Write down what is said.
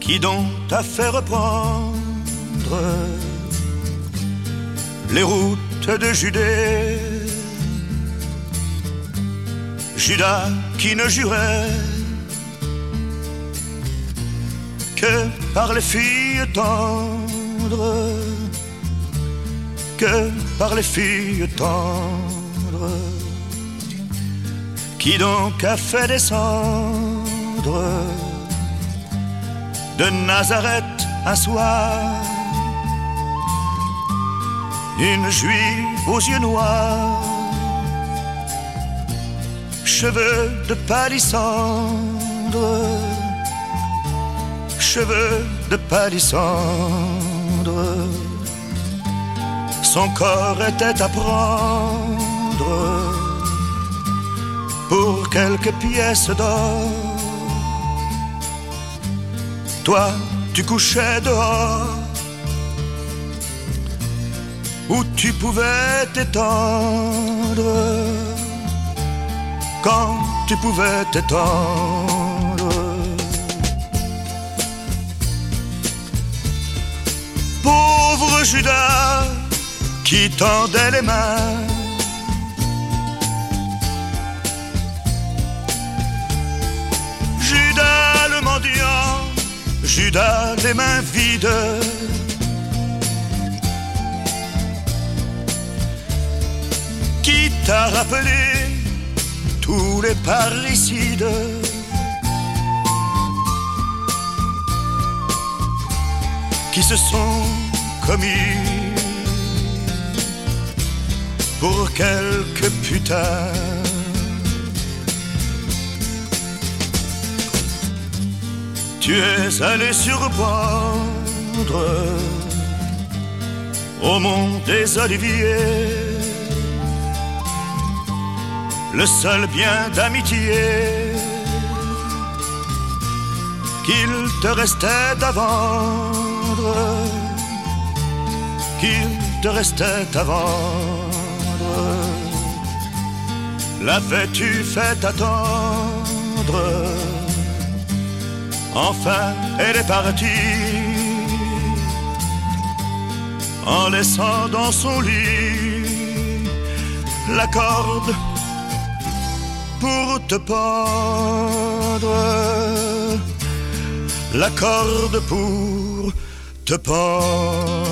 Qui donc t'a fait reprendre les routes de Judée? Judas qui ne jurait que par les filles tendres, que par les filles tendres. Qui donc a fait descendre de Nazareth un soir une juive aux yeux noirs, cheveux de palissandre, cheveux de palissandre. Son corps était à prendre pour quelques pièces d'or. Toi, tu couchais dehors où tu pouvais t'étendre, quand tu pouvais t'étendre. Pauvre Judas qui tendait les mains, Judas le mendiant, Judas les mains vides, qui t'a rappelé tous les parricides, qui se sont commis pour quelques putains. Tu es allé surprendre au mont des Oliviers le seul bien d'amitié qu'il te restait à vendre, qu'il te restait à vendre. L'avais-tu fait attendre? Enfin, elle est partie, en laissant dans son lit la corde pour te pendre, la corde pour te pendre.